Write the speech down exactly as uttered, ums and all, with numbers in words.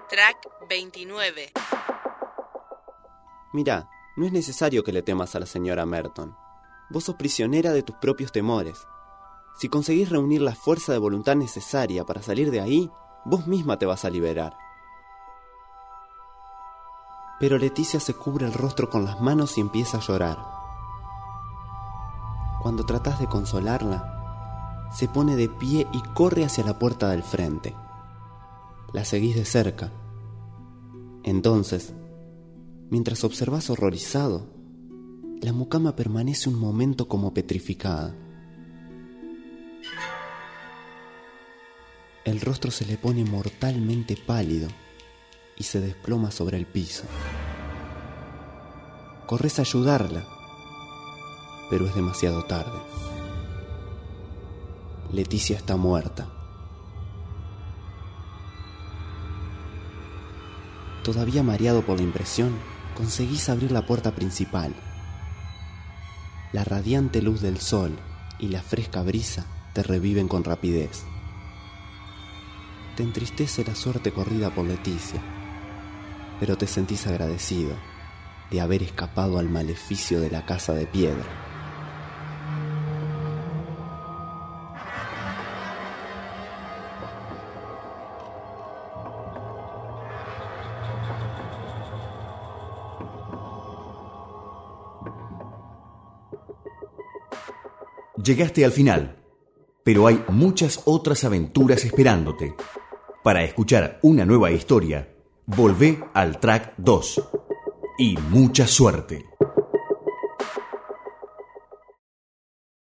Track veintinueve. Mirá, no es necesario que le temas a la señora Merton. Vos sos prisionera de tus propios temores. Si conseguís reunir la fuerza de voluntad necesaria para salir de ahí, vos misma te vas a liberar. Pero Leticia se cubre el rostro con las manos y empieza a llorar. Cuando tratás de consolarla, se pone de pie y corre hacia la puerta del frente. La seguís de cerca. Entonces, mientras observás horrorizado, la mucama permanece un momento como petrificada. El rostro se le pone mortalmente pálido y se desploma sobre el piso. Corres a ayudarla, pero es demasiado tarde. Leticia está muerta. Todavía mareado por la impresión, conseguís abrir la puerta principal. La radiante luz del sol y la fresca brisa te reviven con rapidez. Te entristece la suerte corrida por Leticia, pero te sentís agradecido de haber escapado al maleficio de la casa de piedra. Llegaste al final, pero hay muchas otras aventuras esperándote. Para escuchar una nueva historia, volvé al track dos. Y mucha suerte.